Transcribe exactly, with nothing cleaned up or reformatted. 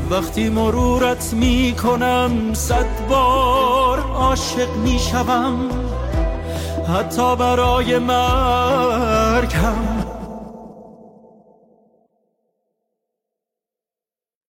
وقتی مرورت می کنم صد بار عاشق می شوم، حتی برای مرگم